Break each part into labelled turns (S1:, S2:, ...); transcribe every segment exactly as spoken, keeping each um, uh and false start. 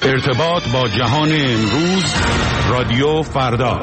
S1: ارتباط با جهان امروز، رادیو فردا.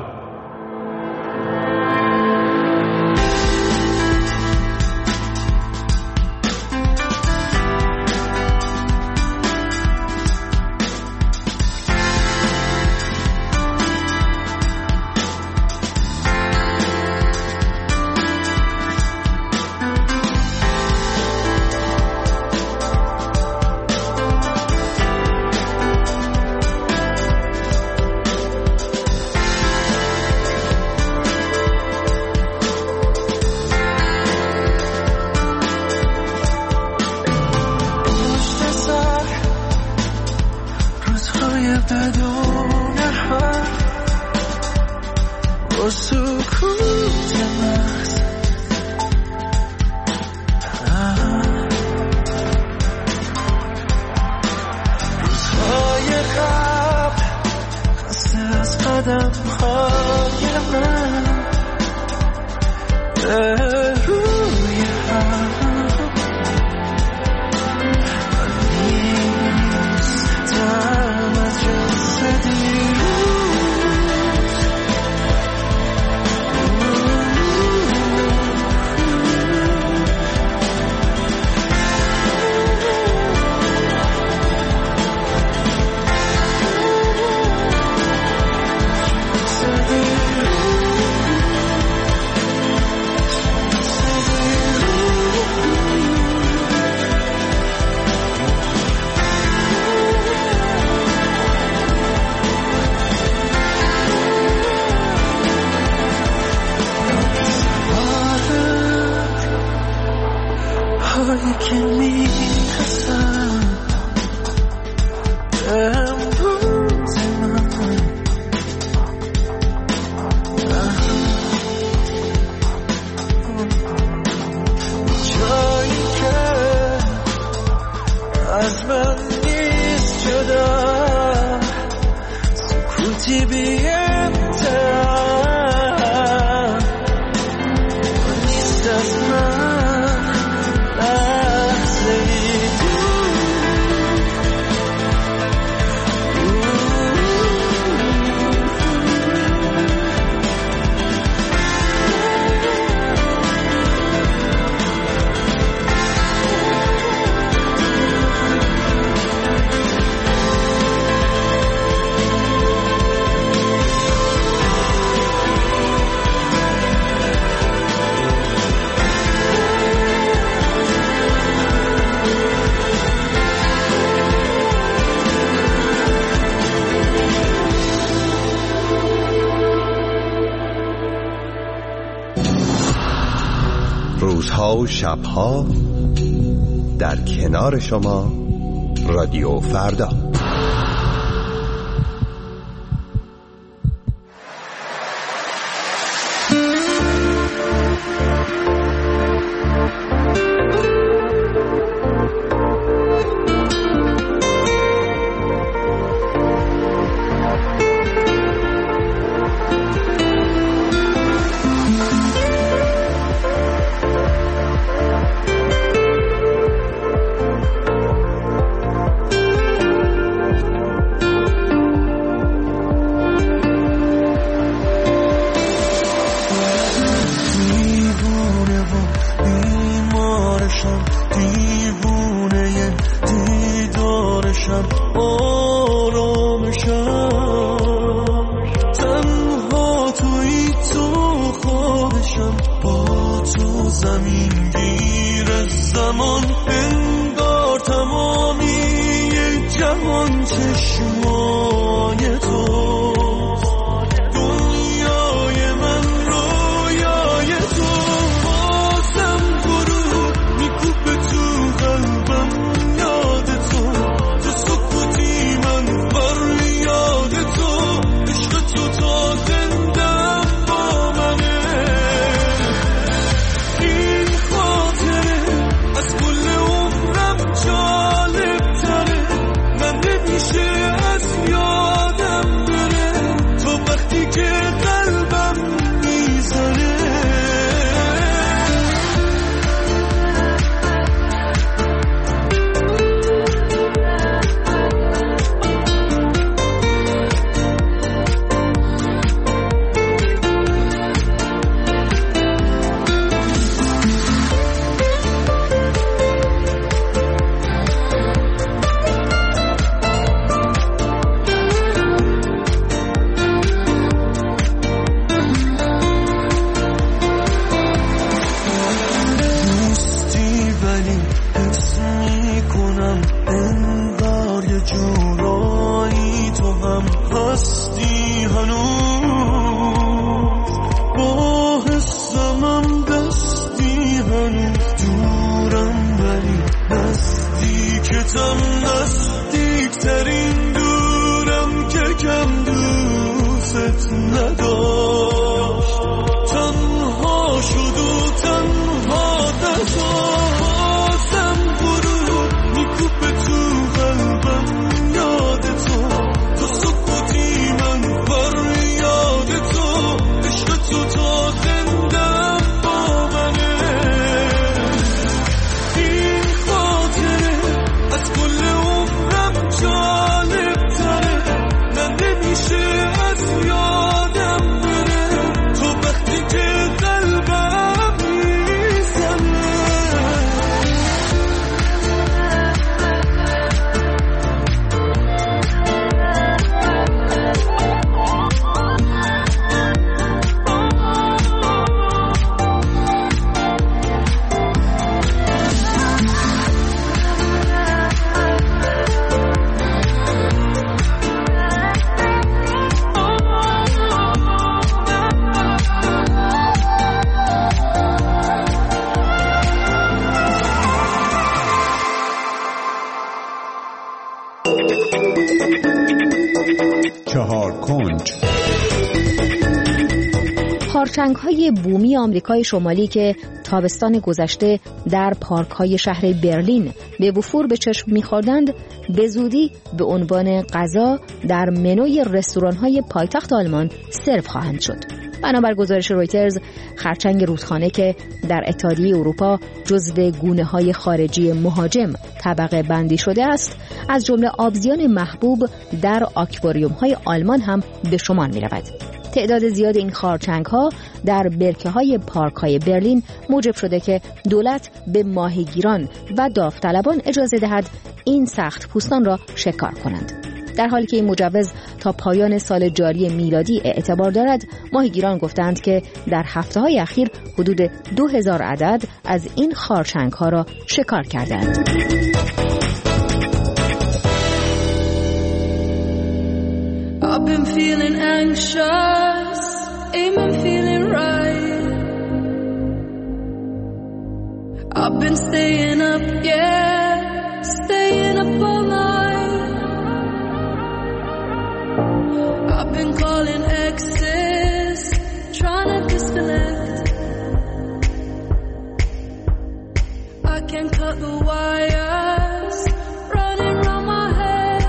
S2: روزها و شبها در کنار شما، رادیو فردا.
S3: از کل عمرم جالب تره، من نمیشه از جورایی تو هم هستی هنوز، با حسمم دستی هنوز، دورم ولی نزدیکتم، نزدیکترین دورم که کم دوست نداشت. تنها شد و تنها نزازم برو میکوبه تو قلبم یاد تو، تو سکوتی من فریاد تو، عشق تو تا زندم با منه. این خاطره از کل عمرم جالب تره، نه نمیشه از یادم بره، تو وقتی که قلبم میزنه.
S1: چهار کنج.
S4: خارچنگ‌های بومی آمریکای شمالی که تابستان گذشته در پارک‌های شهر برلین به وفور به چشم می‌خوردند، به زودی به عنوان غذا در منوی رستوران‌های پایتخت آلمان سرو خواهند شد. بنابر گزارش رویترز، خرچنگ رودخانه که در اتحادیه اروپا جزو گونه‌های خارجی مهاجم طبقه بندی شده است، از جمله آبزیان محبوب در آکواریوم‌های آلمان هم به شمار می‌رود. تعداد زیاد این خارچنگ‌ها در برکه‌های پارک‌های برلین موجب شده که دولت به ماهیگیران و داوطلبان اجازه دهد این سخت پوستان را شکار کنند. در حالی که این مجوز تا پایان سال جاری میلادی اعتبار دارد، ماهیگیران گفتند که در هفته‌های اخیر حدود دو هزار عدد از این خارچنگ‌ها را شکار کردند.
S5: I've been feeling anxious, ain't been feeling right. I've been staying up, yeah, staying up all night. I've been calling exes, trying to disconnect. I can't cut the wires, running round my head.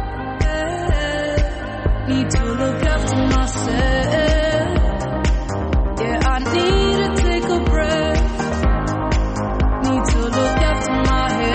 S5: Need to look after myself. Yeah, I need to take a breath. Need to look after my head.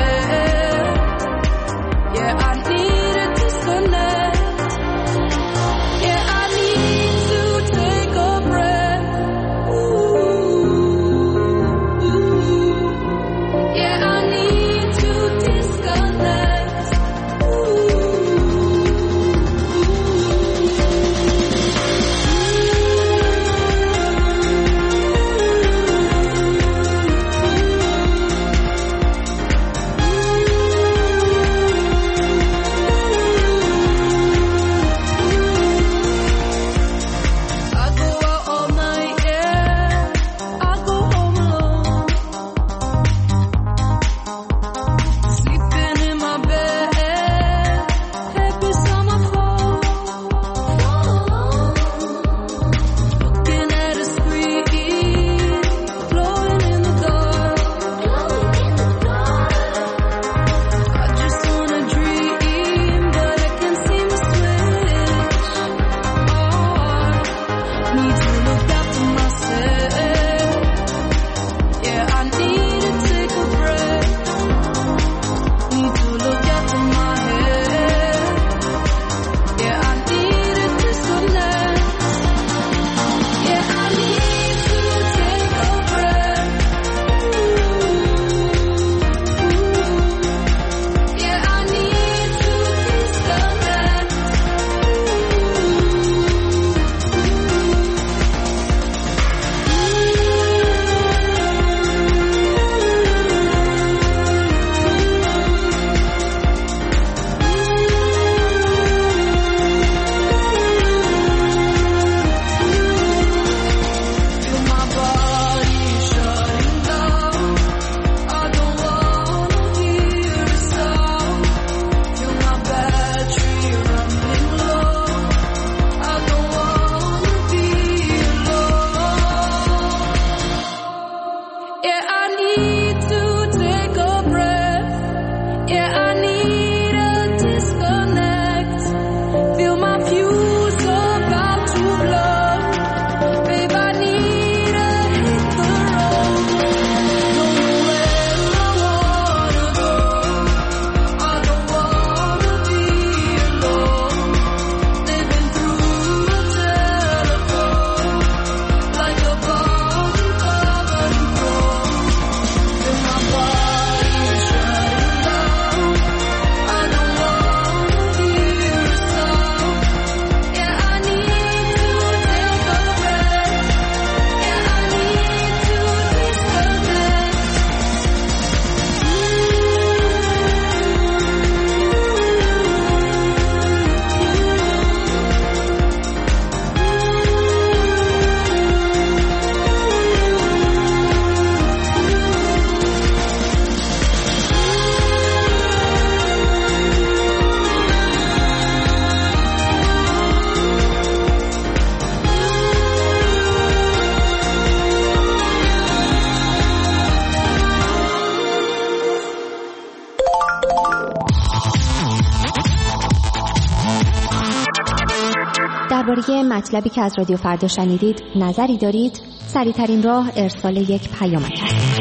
S4: درباره مطلبی که از رادیو فردا شنیدید نظری دارید؟ سریع‌ترین راه ارسال یک پیامک است.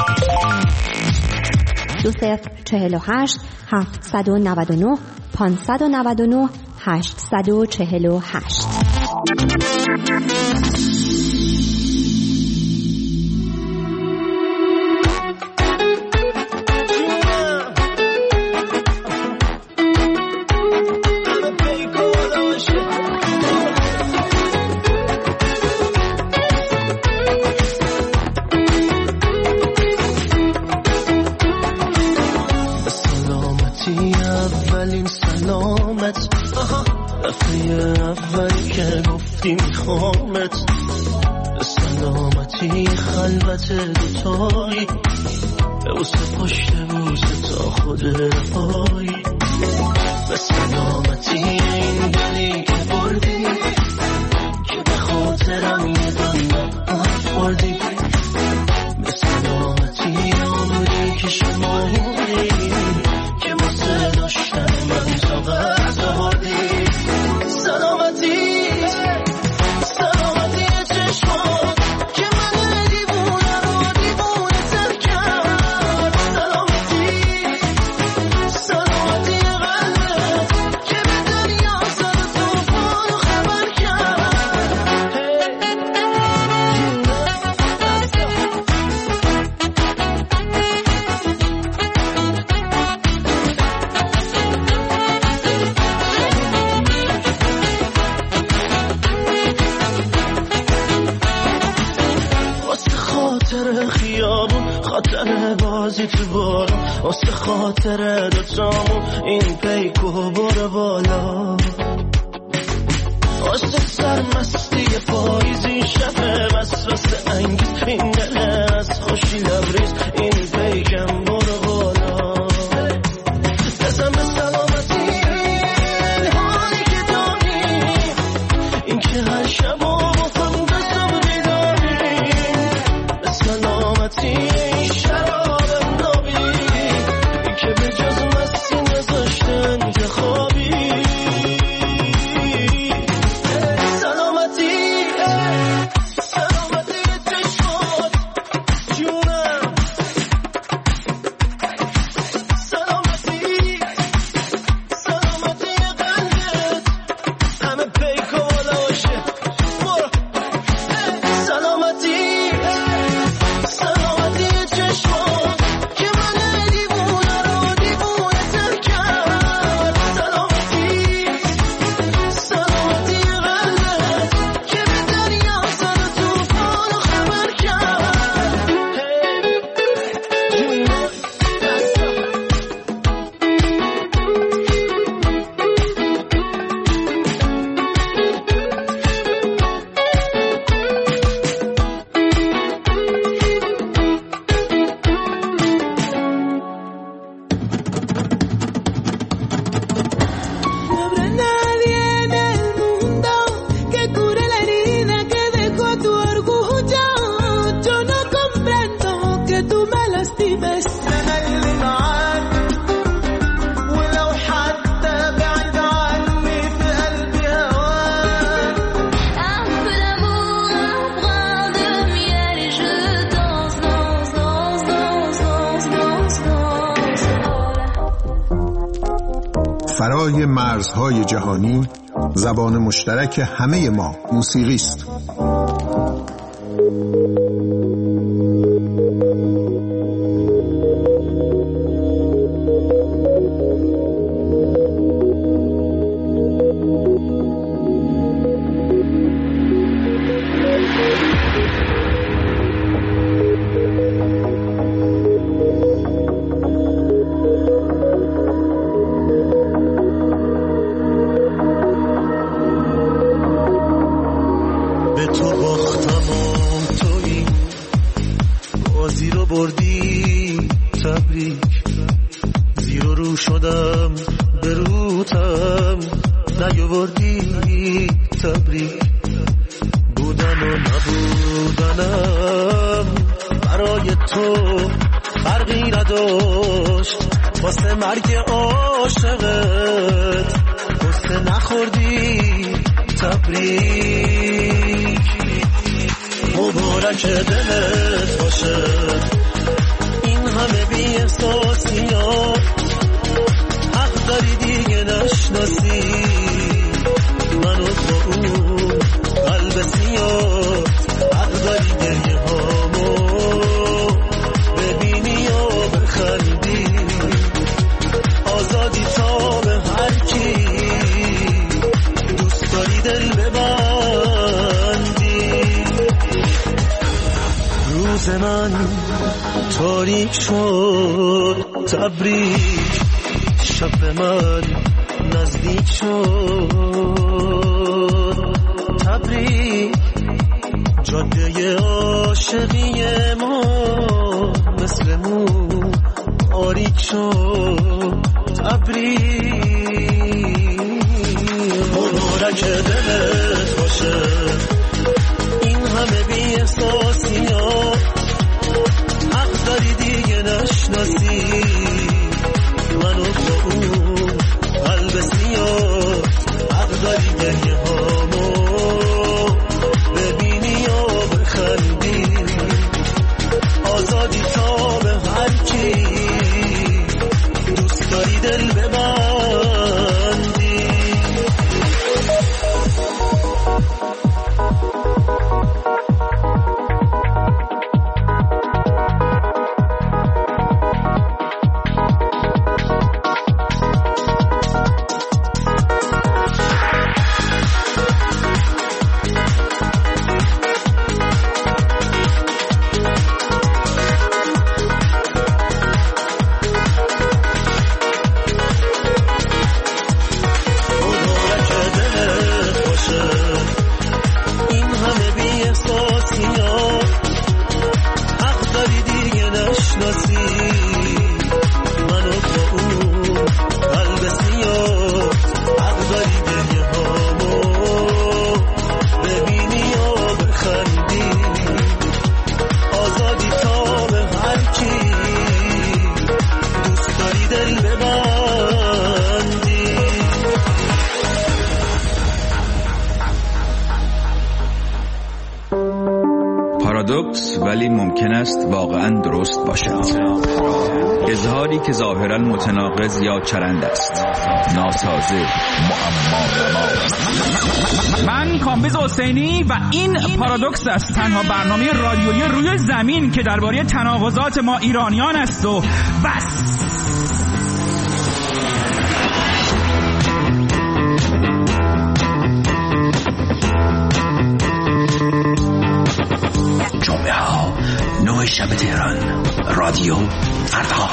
S4: دو صفر چهل و هشت هفتصد و نود و نه پانصد و نود و نه هشتصد و چهل و هشت.
S6: میخوامت به سلامتی خلوت دوتایی بوسه پشت بوسه تا خود رهایی به سلامتی این دلی که بردی که به خاطرم یه دنیا خوردی به سلامتی عمری که شمایدی که واسه داشتن من طاقت آوردی سلامتی واسه خاطر دوتامون این پیکو برو بالا واسه سرمستی پاییزی شب وسوسه انگیز این دل از خوشی لبریز این پیکم برو بالا بزن به سلامتی این حالی که داری این که هر شب و بخون بزن بیداریم به سلامتی
S7: فرای مرزهای جهانی زبان مشترک همه ما موسیقی است.
S6: تبریک مبارک دلت باشه این همه بی احساسیات حق داری دیگه نشناسی منو با اون قلب سیاه حق داری گریه هامو ببینی و بخندی آزادی تا به هر کی دوست داری دل ببندی روز من تاریک شد تبریک شب به من نزدیک شد تبریک جاده عاشقی ما مثل مو تاریک شد تبریک مبارک دلت باشه این همه بی احساسیات حق داری دیگه نشناسی منو با اون قلب سیاه حق داری گریه هامو ببینی و بخندی آزادی تا به هر کی دوست داری دل ببندی
S1: پارادوکس ولی ممکن است واقعا درست باشد. اظهاری که ظاهرا متناقض یا چرند است، ناسازه، معما.
S8: من کامبیز حسینی و این پارادوکس است، تنها برنامه رادیویی روی زمین که درباره تناقضات ما ایرانیان است و بس.
S1: جمعه ها نه شب تهران، رادیو فردا.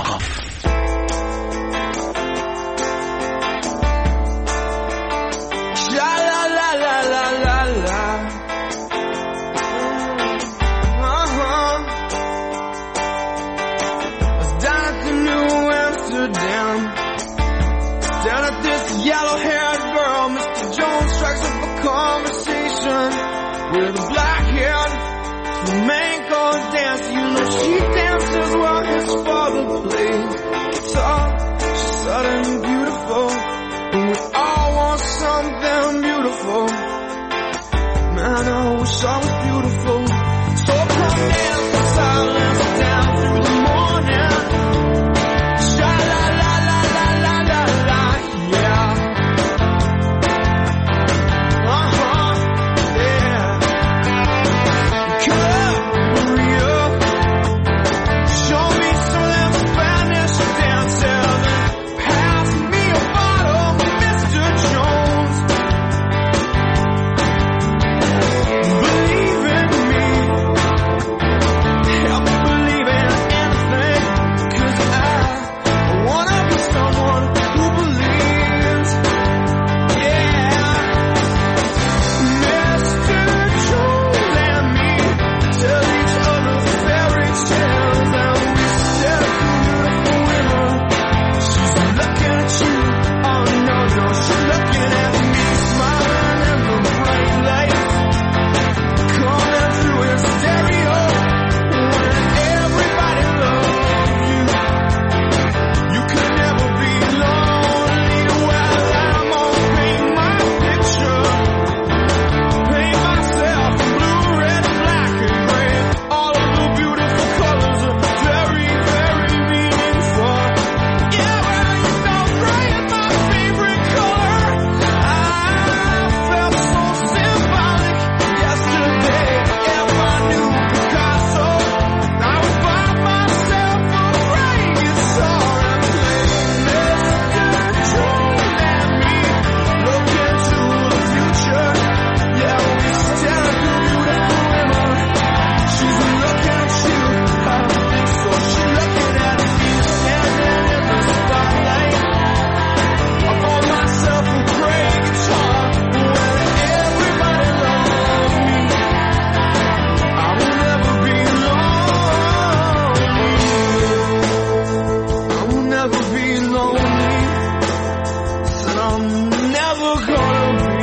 S3: With a black hair, the man goes dance. You know she dances while his father plays guitar. She's sudden beautiful, and we all want something beautiful. Man, I wish I was beautiful. So come dance in silence down through the morning. Sha la la la la la la la, yeah. Believe never gonna be